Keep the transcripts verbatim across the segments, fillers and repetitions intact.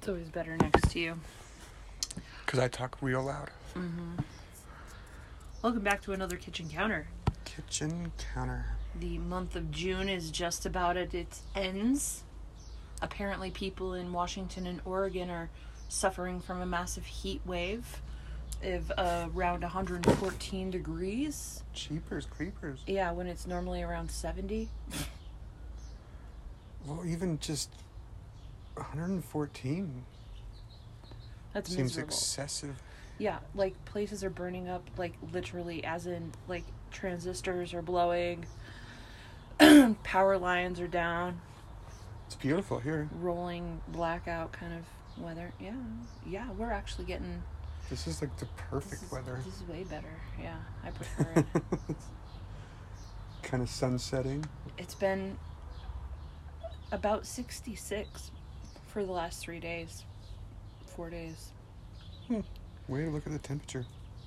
It's always better next to you. Because I talk real loud. Mm-hmm. Welcome back to another Kitchen Counter. Kitchen Counter. The month of June is just about at its ends. Apparently people in Washington and Oregon are suffering from a massive heat wave of uh, around one hundred fourteen degrees. Cheapers, creepers. Yeah, when it's normally around seventy. Well, even just one hundred fourteen That's seems miserable. excessive. Yeah, like places are burning up, like literally, as in like transistors are blowing, power lines are down. It's beautiful here. Rolling blackout kind of weather. Yeah, yeah, we're actually getting. This is like the perfect this is, weather. This is way better. Yeah, I prefer it. Kind of sunsetting. It's been about sixty-six for the last three days, four days. Hmm. Way to look at the temperature.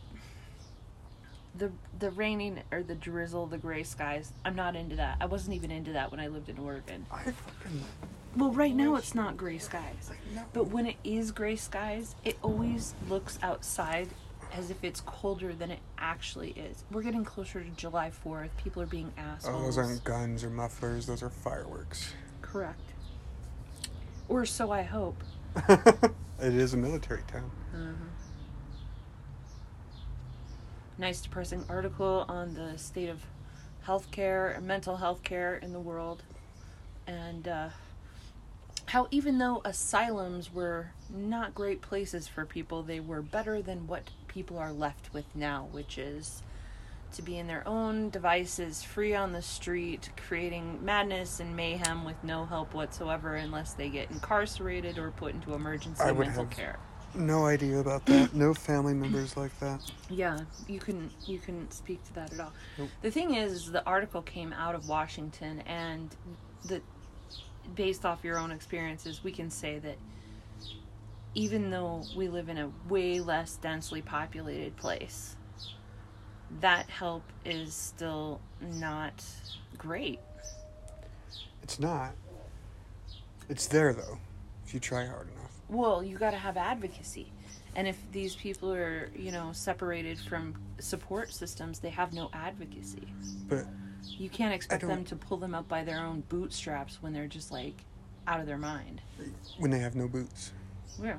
The the raining or the drizzle, the gray skies. I'm not into that. I wasn't even into that when I lived in Oregon. I fucking. Well, right now it's not gray skies. Like, no. But when it is gray skies, it always looks outside as if it's colder than it actually is. We're getting closer to July fourth. People are being assholes. Oh, those aren't guns or mufflers. Those are fireworks. Correct. Or so I hope. It is a military town. Mm-hmm. Nice depressing article on the state of healthcare, mental health care in the world. And uh, how even though asylums were not great places for people, they were better than what people are left with now, which is to be in their own devices, free on the street, creating madness and mayhem with no help whatsoever unless they get incarcerated or put into emergency I would mental have care. No idea about that. No family members like that. Yeah, you couldn't you couldn't speak to that at all. Nope. The thing is, is the article came out of Washington, and the based off your own experiences, we can say that even though we live in a way less densely populated place, that help is still not great. It's not. It's there, though, if you try hard enough. Well, you got to have advocacy. And if these people are, you know, separated from support systems, they have no advocacy. But you can't expect them to pull them up by their own bootstraps when they're just, like, out of their mind. When they have no boots. Yeah.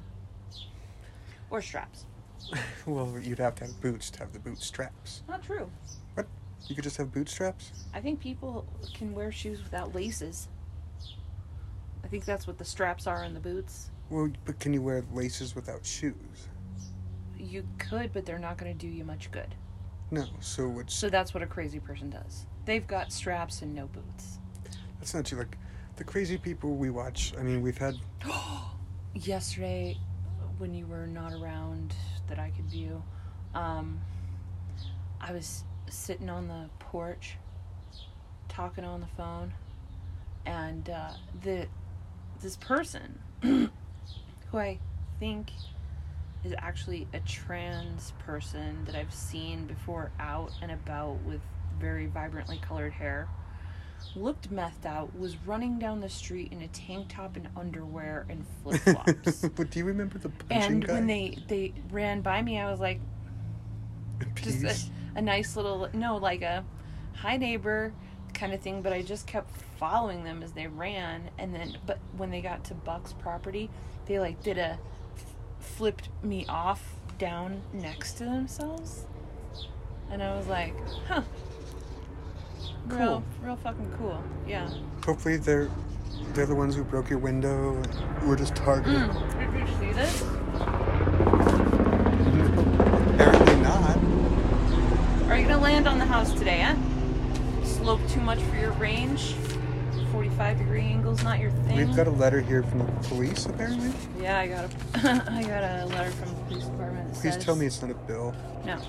Or straps. Well, you'd have to have boots to have the boot straps. Not true. What? You could just have boot straps? I think people can wear shoes without laces. I think that's what the straps are in the boots. Well, but can you wear laces without shoes? You could, but they're not going to do you much good. No, so what's... So that's what a crazy person does. They've got straps and no boots. That's not true. Like, the crazy people we watch, I mean, we've had... Yesterday, when you were not around that I could view, um, I was sitting on the porch, talking on the phone, and uh, the this person... who I think is actually a trans person that I've seen before out and about with very vibrantly colored hair, looked methed out, was running down the street in a tank top and underwear and flip-flops. But do you remember the punching and guy? when they, they ran by me, I was like, Peace. just a, a nice little, no, like a hi neighbor kind of thing, but I just kept following them as they ran, and then, but when they got to Buck's property, they like did a f- flipped me off down next to themselves, and I was like, huh, Cool. real, real fucking cool, yeah. Hopefully they're they're the ones who broke your window and were just targeted. Mm. Did you see this? No, apparently not. Are you gonna land on the house today, huh? Slope too much for your range? forty-five degree angles not your thing? We've got a letter here from the police, apparently. Yeah, I got a, I got a letter from the police department that Please says... tell me it's not a bill. No.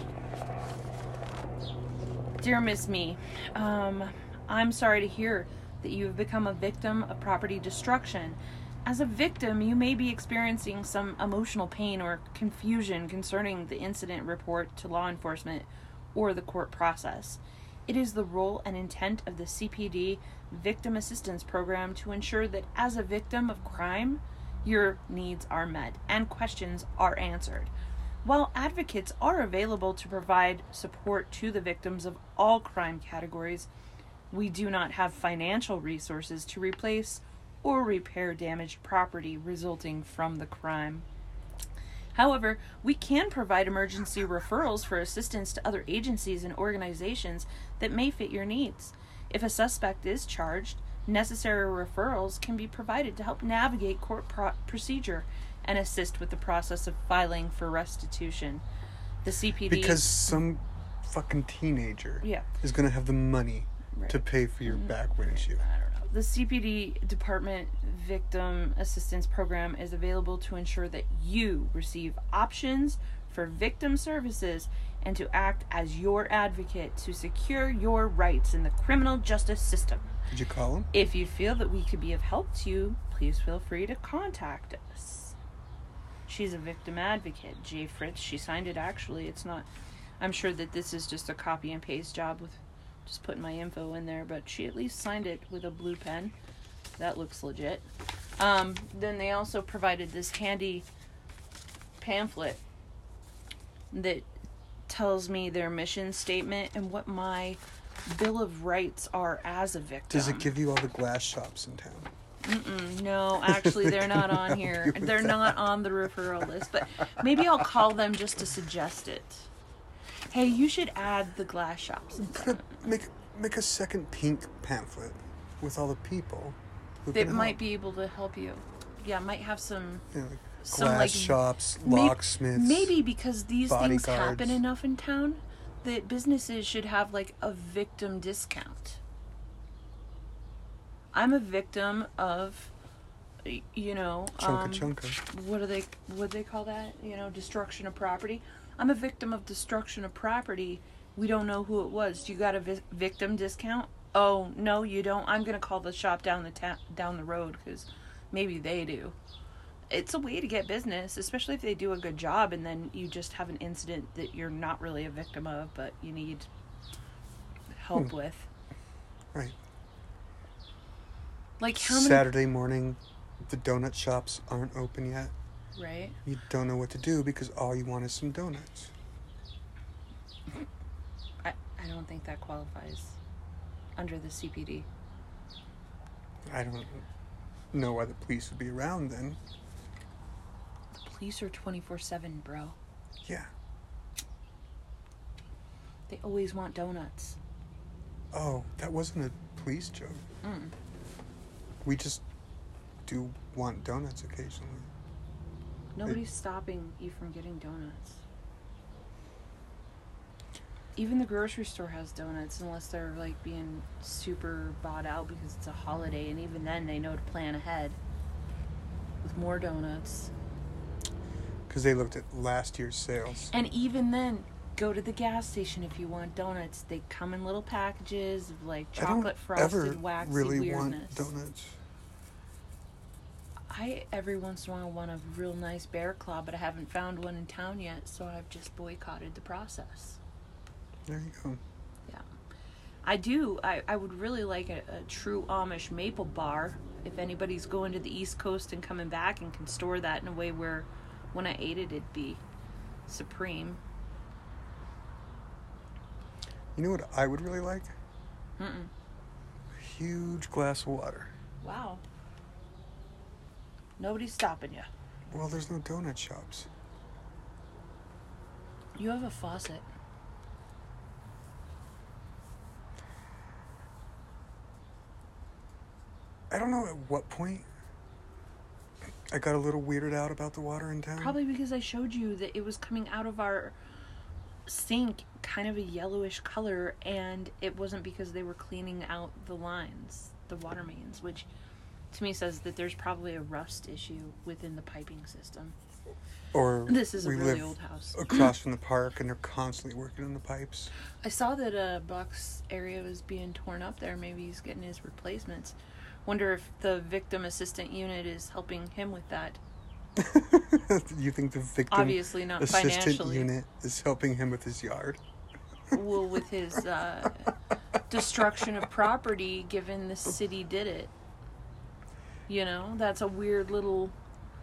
Dear Miss Me, um, I'm sorry to hear that you have become a victim of property destruction. As a victim, you may be experiencing some emotional pain or confusion concerning the incident report to law enforcement or the court process. It is the role and intent of the C P D Victim Assistance Program to ensure that as a victim of crime, your needs are met and questions are answered. While advocates are available to provide support to the victims of all crime categories, we do not have financial resources to replace or repair damaged property resulting from the crime. However, we can provide emergency referrals for assistance to other agencies and organizations that may fit your needs. If a suspect is charged, necessary referrals can be provided to help navigate court pro- procedure and assist with the process of filing for restitution. The C P D... Because some fucking teenager yeah. is going to have the money right. to pay for your back windshield. I don't know. The C P D Department Victim Assistance Program is available to ensure that you receive options for victim services and to act as your advocate to secure your rights in the criminal justice system. Did you call him? If you feel that we could be of help to you, please feel free to contact us. She's a victim advocate. J. Fritz, she signed it actually. It's not... I'm sure that this is just a copy and paste job with just putting my info in there, but she at least signed it with a blue pen. That looks legit. Um, then they also provided this handy pamphlet that tells me their mission statement and what my Bill of Rights are as a victim. Does it give you all the glass shops in town? Mm-mm, no, actually they're not on here. They're not on the referral list, but maybe I'll call them just to suggest it. Hey, you should add the glass shops. Make make a second pink pamphlet with all the people who That can might help. be able to help you. Yeah, might have some... You know, like some, glass like, shops, may- locksmiths. Maybe because these things bodyguards. happen enough in town that businesses should have like a victim discount. I'm a victim of, y- you know, Chunka um, chunka. what do they what do they call that? You know, destruction of property. I'm a victim of destruction of property. We don't know who it was. You got a vi- victim discount? Oh no, you don't. I'm gonna call the shop down the ta- down the road because maybe they do. It's a way to get business, especially if they do a good job, and then you just have an incident that you're not really a victim of, but you need help Hmm. with. Right. Like how many? Saturday morning, the donut shops aren't open yet. Right. You don't know what to do because all you want is some donuts. I I don't think that qualifies under the C P D. I don't know why the police would be around then. The police are twenty-four seven, bro. Yeah. They always want donuts. Oh, that wasn't a police joke. Mm. We just do want donuts occasionally. Nobody's stopping you from getting donuts. Even the grocery store has donuts unless they're like being super bought out because it's a holiday, and even then they know to plan ahead with more donuts. Because they looked at last year's sales. And even then, go to the gas station if you want donuts. They come in little packages of like chocolate I frosted don't ever waxy really weirdness. want donuts. I every once in a while want a real nice bear claw, but I haven't found one in town yet, so I've just boycotted the process. There you go. Yeah. I do. I, I would really like a, a true Amish maple bar. If anybody's going to the East Coast and coming back and can store that in a way where when I ate it, it'd be supreme. You know what I would really like? Mm-mm. A huge glass of water. Wow. Nobody's stopping you. Well, there's no donut shops. You have a faucet. I don't know at what point I got a little weirded out about the water in town. Probably because I showed you that it was coming out of our sink kind of a yellowish color, and it wasn't because they were cleaning out the lines, the water mains, which to me says that there's probably a rust issue within the piping system. Or This is a we really live old house. across from the park and they're constantly working on the pipes. I saw that a box area was being torn up there. Maybe he's getting his replacements. Wonder if the victim assistant unit is helping him with that. You think the victim Obviously not assistant financially. unit is helping him with his yard? Well, with his uh, destruction of property, given the city did it. You know, that's a weird little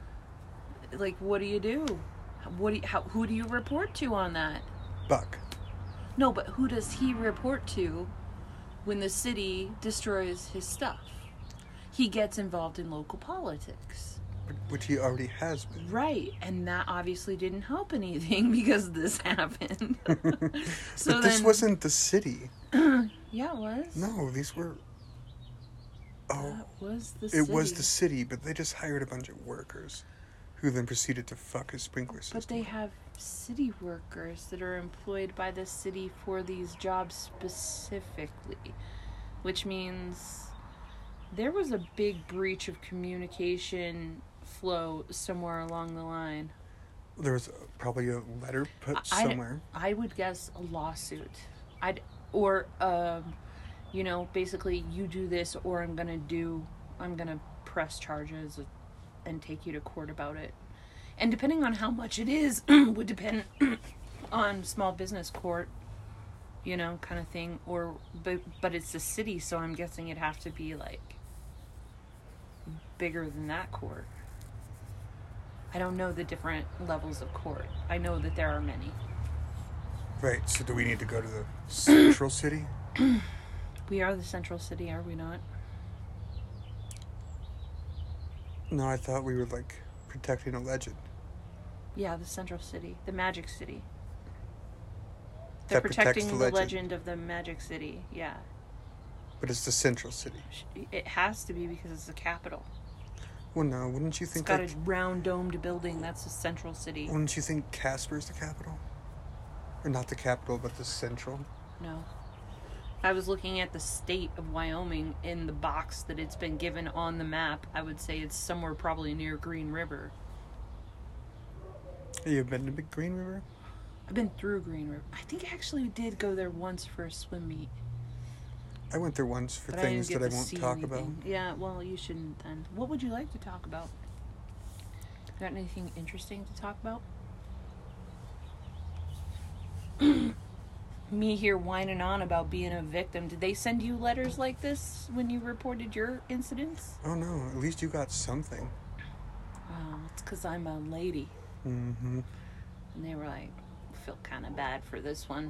Like, what do you do? What do you, how, who do you report to on that? Buck. No, but who does he report to when the city destroys his stuff? He gets involved in local politics. Which he already has been. Right, and that obviously didn't help anything because this happened. so but this then, wasn't the city. Yeah, it was. No, these were... Oh, that was the it city. was the city, but they just hired a bunch of workers who then proceeded to fuck his sprinkler system. But they have city workers that are employed by the city for these jobs specifically, which means there was a big breach of communication flow somewhere along the line. There was probably a letter put I, somewhere. I would guess a lawsuit. I'd or um, you know, basically you do this or I'm gonna do I'm gonna press charges and take you to court about it. And depending on how much it is would depend on small business court, you know, kind of thing. Or but but it's the city, so I'm guessing it'd have to be like bigger than that court. I don't know the different levels of court. I know that there are many. Right, so do we need to go to the central city? We are the central city, are we not? No, I thought we were, like, protecting a legend. Yeah, the central city. The magic city. They're That protecting protects the the legend. legend of the magic city, yeah. But it's the central city. It has to be because it's the capital. Well, no, wouldn't you It's think got like, a round domed building. That's the central city. wouldn't you think Casper's the capital? Or not the capital, but the central? No. If I was looking at the state of Wyoming in the box that it's been given on the map, I would say it's somewhere probably near Green River. You've been to Big Green River? I've been through Green River. I think I actually did go there once for a swim meet. I went there once for But things I didn't that get I to won't see talk anything. Yeah, well, you shouldn't then. What would you like to talk about? Got anything interesting to talk about? Me here whining on about being a victim. Did they send you letters like this when you reported your incidents? about. Oh, no, at least you got something. Oh, it's because I'm a lady. Mm-hmm. And they were like, feel kind of bad for this one.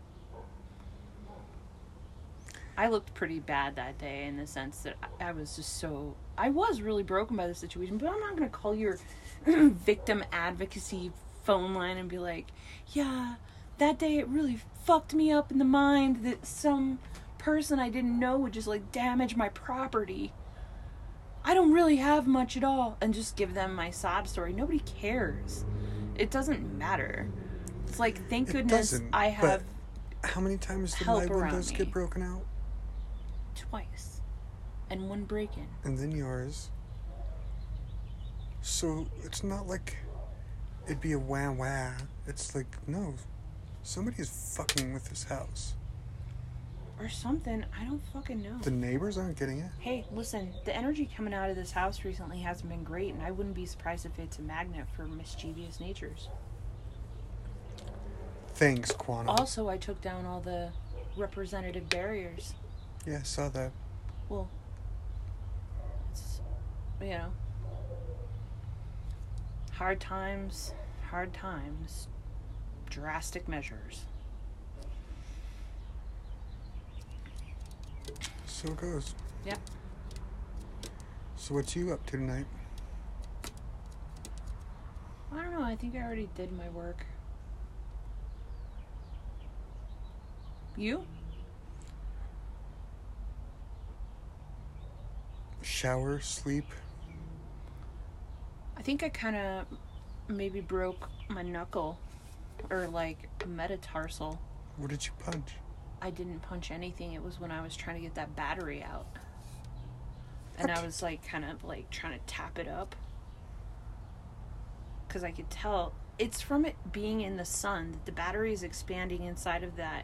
I looked pretty bad that day in the sense that I was just so... I was really broken by the situation, but I'm not going to call your victim advocacy phone line and be like, yeah, that day it really fucked me up in the mind that some person I didn't know would just, like, damage my property. I don't really have much at all. And just give them my sob story. Nobody cares. It doesn't matter. It's like, thank It goodness doesn't, I have but how many times did help my around windows me. get broken out? twice. And one break-in. And then yours. So it's not like it'd be a wah wah. It's like, no, somebody's fucking with this house. Or something. I don't fucking know. The neighbors aren't getting it. Hey, listen, the energy coming out of this house recently hasn't been great, and I wouldn't be surprised if it's a magnet for mischievous natures. Thanks, Quantum. Also, I took down all the representative barriers. Yeah, I saw that. Well, it's, you know, hard times, hard times, drastic measures. So it goes. Yep. So what's you up to tonight? I don't know, I think I already did my work. You? Shower, sleep. I think I kind of maybe broke my knuckle or like a metatarsal. What did you punch? I didn't punch anything. It was when I was trying to get that battery out. And What? I was like kind of like trying to tap it up. Because I could tell it's from it being in the sun that the battery is expanding inside of that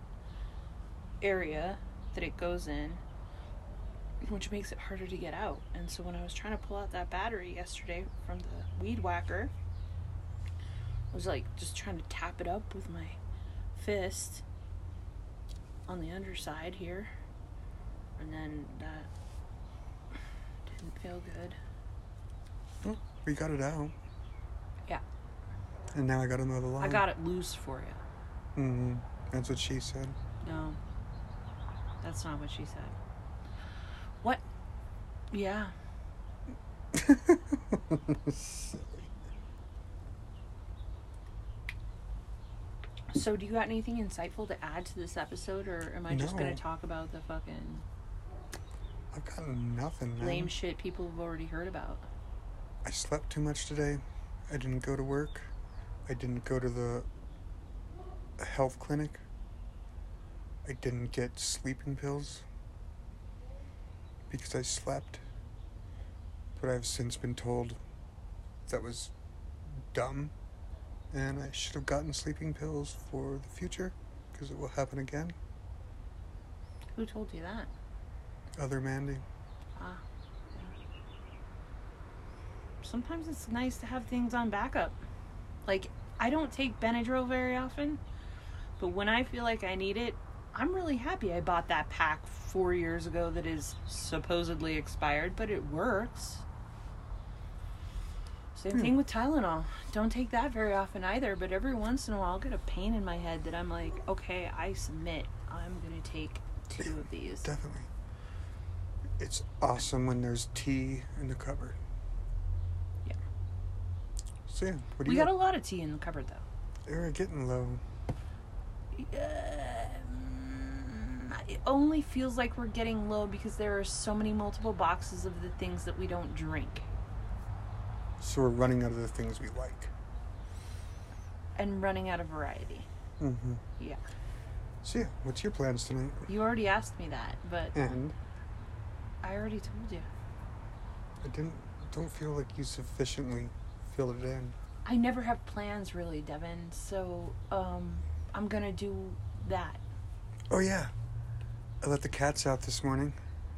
area that it goes in, which makes it harder to get out. And so when I was trying to pull out that battery yesterday from the weed whacker, I was like just trying to tap it up with my fist on the underside here, and then that didn't feel good. Oh, we got it out. And now I gotta mow the lawn. I got it loose for you. Mm-hmm. That's what she said. No. That's not what she said. What? Yeah. Silly. So, do you got anything insightful to add to this episode, or am I just No. going to talk about the fucking I've got nothing, man. lame shit people have already heard about? I slept too much today. I didn't go to work. I didn't go to the health clinic. I didn't get sleeping pills because I slept. But I've since been told that was dumb, and I should have gotten sleeping pills for the future because it will happen again. Who told you that? Other Mandy. Ah. Sometimes it's nice to have things on backup. Like, I don't take Benadryl very often, but when I feel like I need it, I'm really happy I bought that pack four years ago that is supposedly expired, but it works. Same Hmm. thing with Tylenol. Don't take that very often either, but every once in a while I'll get a pain in my head that I'm like, okay, I submit. I'm going to take two of these. Definitely. It's awesome when there's tea in the cupboard. Yeah. So yeah, what do We you got a lot of tea in the cupboard, though. They're getting low. Um, it only feels like we're getting low because there are so many multiple boxes of the things that we don't drink. So we're running out of the things we like. And running out of variety. Mm-hmm. Yeah. So yeah, what's your plans tonight? You already asked me that, but And I already told you. I didn't don't feel like you sufficiently filled it in. I never have plans really, Devin, so um, I'm gonna do that. Oh yeah. I let the cats out this morning.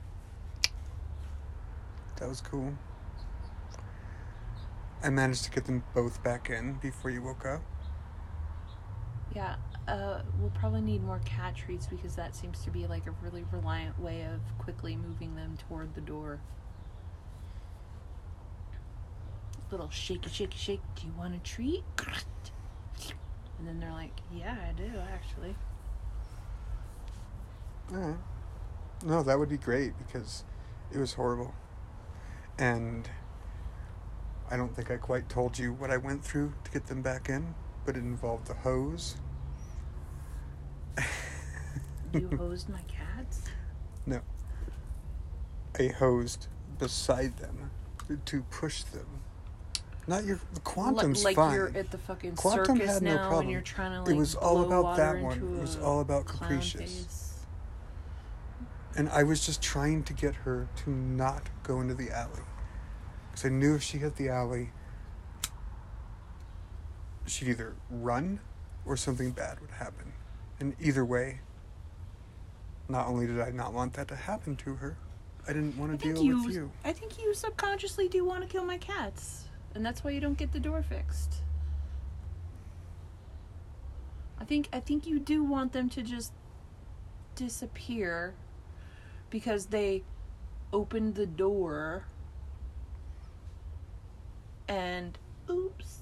That was cool. I managed to get them both back in before you woke up. Yeah, uh, we'll probably need more cat treats because that seems to be like a really reliant way of quickly moving them toward the door. Little shaky, shaky, shake. Do you want a treat? And then they're like, yeah, I do, actually. Alright. No, that would be great because it was horrible. And I don't think I quite told you what I went through to get them back in, but it involved the hose. You hosed my cats? No. I hosed beside them to push them. Not your... The Quantum's like fine. you're at the fucking Quantum circus had no now problem. and you're trying to like It was all blow about that water one. into It was a all about clown Capricious. face. And I was just trying to get her to not go into the alley. Because I knew if she hit the alley, she'd either run or something bad would happen. And either way, not only did I not want that to happen to her, I didn't want I to think deal you, with you. I think you subconsciously do want to kill my cats. And that's why you don't get the door fixed. I think I think you do want them to just disappear because they opened the door and oops.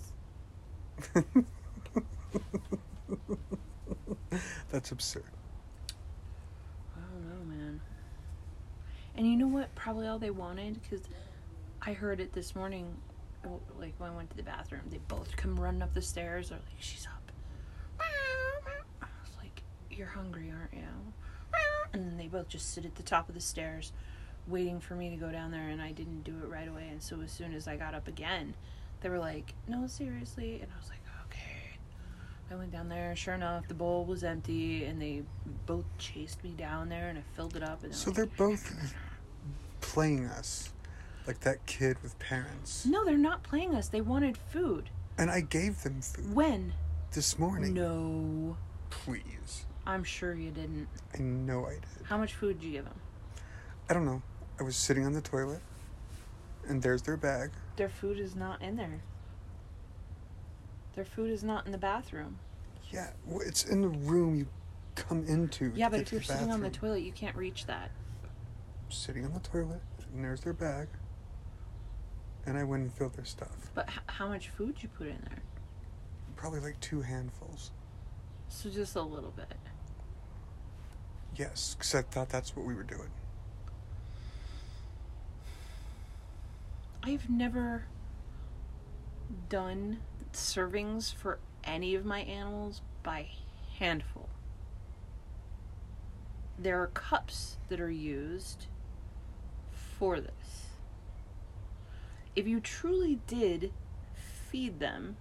That's absurd. I don't know, man. And you know what? Probably all they wanted, because I heard it this morning, like when I went to the bathroom, they both come running up the stairs. They're like, she's up. I was like, you're hungry, aren't you? And then they both just sit at the top of the stairs waiting for me to go down there, and I didn't do it right away. And so as soon as I got up again, they were like, no, seriously. And I was like, okay. I went down there. Sure enough, the bowl was empty, and they both chased me down there, and I filled it up. And So like, they're both playing us like that kid with parents. no, they're not playing us. They wanted food. And I gave them food When? this morning. No. Please. I'm sure you didn't. I know I did. How much food did you give them? I don't know. I was sitting on the toilet, and there's their bag. Their food is not in there. Their food is not in the bathroom. Yeah, well, it's in the room you come into. Yeah, to but get if to you're the sitting on the bathroom. toilet, you can't reach that. Sitting on the toilet, and there's their bag. And I went and filled their stuff. But h- how much food you put in there? probably like two handfuls. So just a little bit. Yes, because I thought that's what we were doing. I've never done servings for any of my animals by handful. There are cups that are used for this. If you truly did feed them,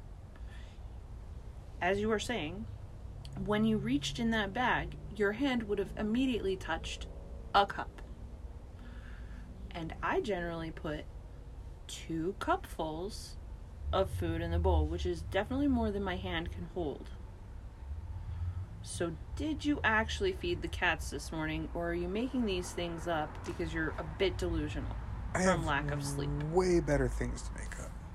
as you were saying, when you reached in that bag, your hand would have immediately touched a cup. And I generally put two cupfuls of food in the bowl, which is definitely more than my hand can hold. So did you actually feed the cats this morning, or are you making these things up because you're a bit delusional I from have lack of sleep? way better things to make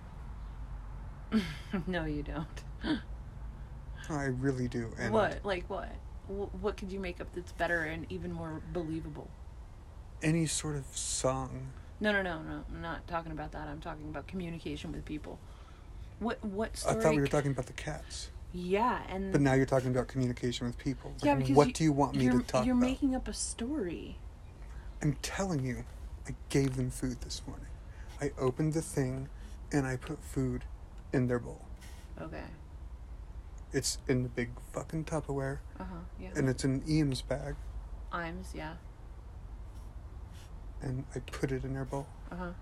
up. No, you don't. I really do. And What? Like what? Wh- What could you make up that's better and even more believable? any sort of song. No, no, no, no. I'm not talking about that. I'm talking about communication with people. What? What I story? thought we were talking about the cats. Yeah, and But now you're talking about communication with people. yeah, Like, because what you, do you want me you're, to talk You're about? making up a story. I'm telling you, I gave them food this morning. I opened the thing and I put food in their bowl. Okay. It's in the big fucking Tupperware, Uh huh. Yeah. and it's in Eames bag, Imes. Yeah. and I put it in their bowl. Uh huh.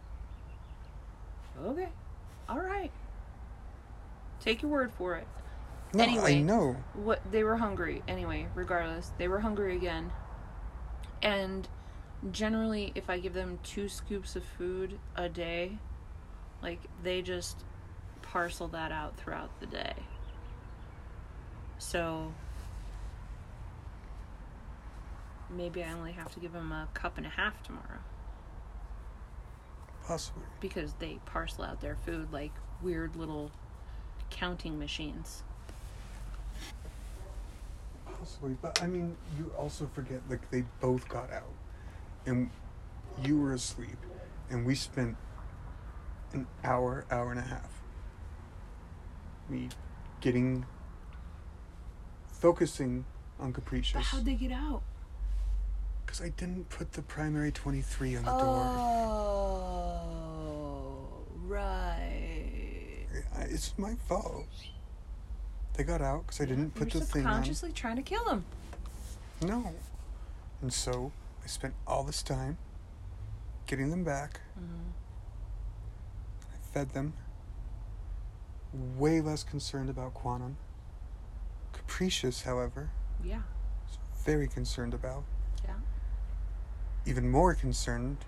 Okay. All right. Take your word for it. No, Anyway. I know. What they were hungry anyway. Regardless, they were hungry again. And generally, if I give them two scoops of food a day, like they just parcel that out throughout the day. So maybe I only have to give them a cup and a half tomorrow. Possibly. Because they parcel out their food like weird little counting machines. Possibly. But, I mean, you also forget, like, they both got out. And you were asleep. And we spent an hour, hour and a half. Me getting... focusing on Capricious. But how'd they get out? Because I didn't put the primary twenty-three on the door. Oh, right. I- It's my fault. They got out because I didn't put You're the thing on. subconsciously trying to kill them. No. And so I spent all this time getting them back. Mm-hmm. I fed them. Way less concerned about Quantum. Capricious, however, Yeah. was very concerned about. Yeah. Even more concerned.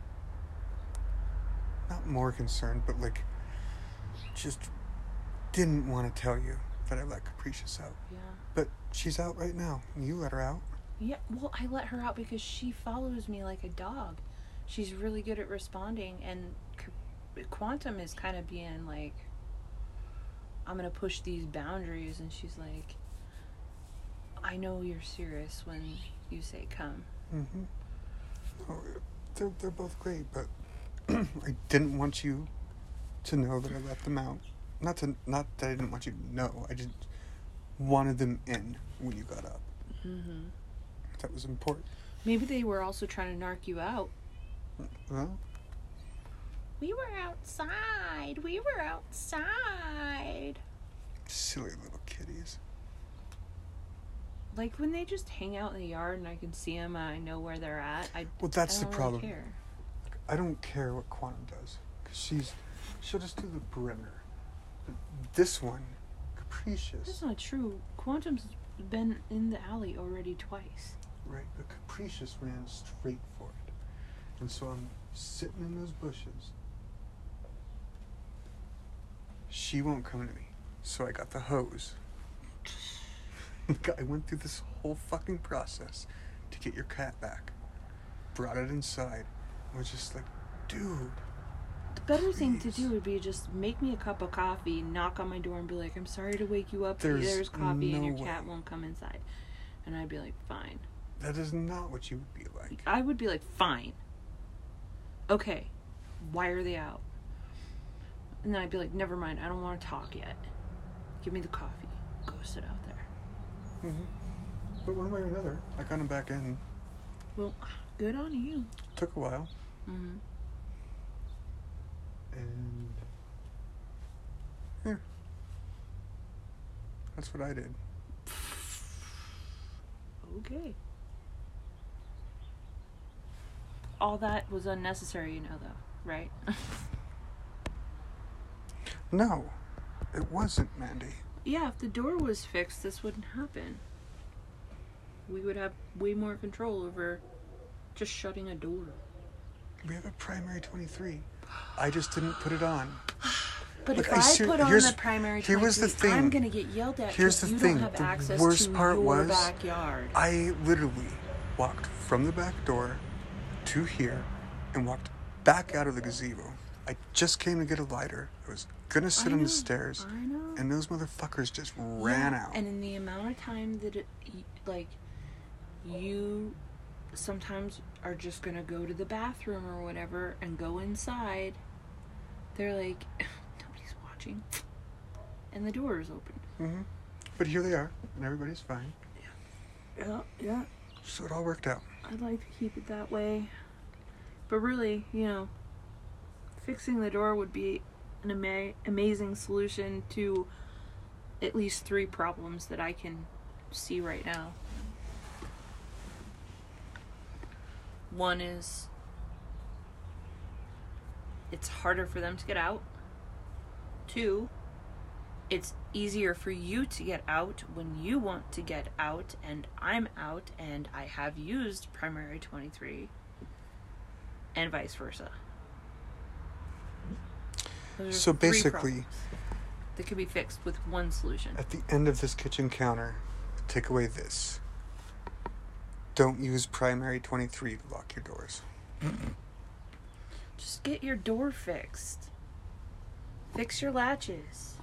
Not more concerned, but like, just didn't want to tell you that I let Capricious out. Yeah. But she's out right now. And you let her out. Yeah. Well, I let her out because she follows me like a dog. She's really good at responding, and C- Quantum is kind of being like, I'm gonna push these boundaries, and she's like, I know you're serious when you say come. Mm-hmm. Oh, they're, they're both great, but I didn't want you to know that I let them out. Not to, not that I didn't want you to know. I just wanted them in when you got up. Mm-hmm. That was important. Maybe they were also trying to narc you out. Well, We were outside. We were outside. silly little kitties. Like when they just hang out in the yard and I can see them and I know where they're at. I, Well, that's I the don't problem. Really care. I don't care what Quantum does, because she's, she'll just do the perimeter. But this one, Capricious. That's not true. Quantum's been in the alley already twice. Right, but Capricious ran straight for it. And so I'm sitting in those bushes. She won't come to me, so I got the hose. I went through this whole fucking process to get your cat back. Brought it inside. I was just like, dude. The better thing to Please. do would be just make me a cup of coffee, knock on my door, and be like, I'm sorry to wake you up. There's There's coffee and no your cat way. won't come inside. And I'd be like, fine. That is not what you would be like. I would be like, fine. Okay, why are they out? And then I'd be like, never mind, I don't want to talk yet. give me the coffee. Go sit out there. Mm-hmm. But one way or another, I got him back in. Well, good on you. Took a while. Mm-hmm. And yeah, that's what I did. Okay. All that was unnecessary, you know, though, right? No, it wasn't, Mandy. Yeah, if the door was fixed, this wouldn't happen. We would have way more control over just shutting a door. We have a primary twenty-three. I just didn't put it on. But Look, if I I, ser- put on here's- the primary here was the twenty-three, thing. I'm gonna get yelled at Here's because the you thing. don't have The access worst to part your was, backyard. I literally walked from the back door to here and walked back out of the gazebo. I just came to get a lighter. I was gonna sit I on know, the stairs, I know. and those motherfuckers just ran Yeah, out. And in the amount of time that it, y- like, you sometimes are just gonna go to the bathroom or whatever and go inside, they're like, nobody's watching, and the door is open. Mm-hmm. But here they are, and everybody's fine. Yeah, yeah. So it all worked out. I'd like to keep it that way. But really, you know, fixing the door would be an ama- amazing solution to at least three problems that I can see right now. One is it's harder for them to get out. Two, it's easier for you to get out when you want to get out and I'm out and I have used primary twenty-three, and vice versa. Those are So three basically, problems that could be fixed with one solution. at the end of this kitchen counter, take away this. Don't use primary twenty-three to lock your doors. Just get your door fixed. Fix your latches.